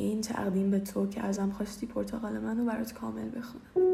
این تقدیم به تو که ازم خواستی پرتقال منو برات کامل بخونم.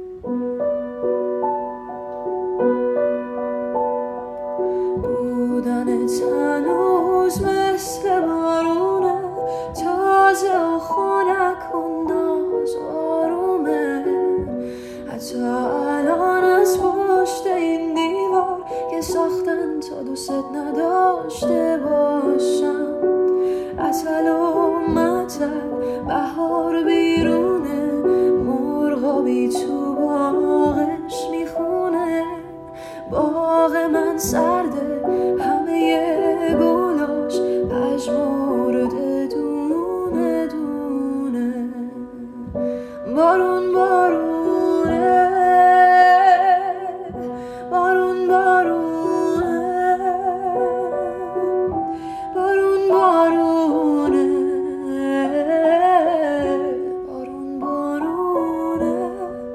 بودنت هنوز مثل بارونه، تازه و خنک انداز آرومه. حتی الان از پشت این دیوار که ساختن تا دوست نداشته باشم، عسل و مطر بهار بیرونه، مرغابی تو باغش میخونه. باغ من سرده، همه گلاش پژمرده دونه دونه. بارون بارونه، بارون بارونه، بارون بارونه، بارون بارونه.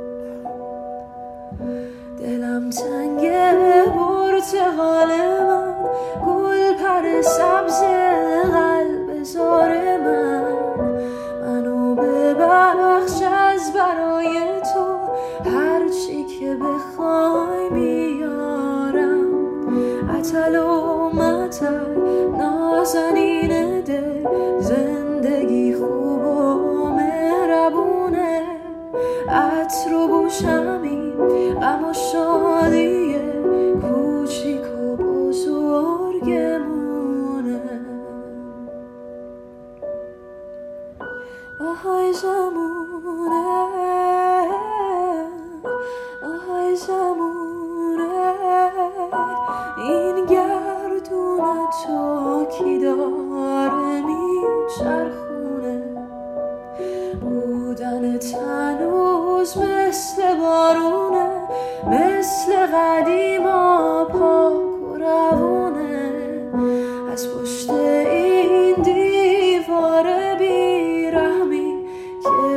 دلم تنگه پرتقال من، گل پر سبز قلب زار من. منو ببخش از برای تو، هرچی که بخوای میارم. عسل و مطر نازنین دل، زندگی خوب و مهربونه. عطر و بوش همین غم و شادی کوچیک و بزرگمونه. آهای زمونه، آهای زمونه، این گردون تو کی داره میچرخونه. بودنت هنوز مثل بارونه، مثل قدیما پاک و روونه. از پشت این دیوار بیرحمی که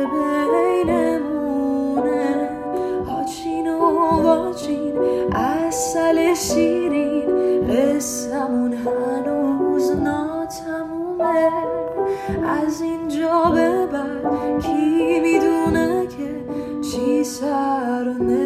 بینمونه، هاچین و واچین عسل شیرین، قصه‌مون هنوز ناتمومه. از اینجا به بعد کی میدونه که چی سر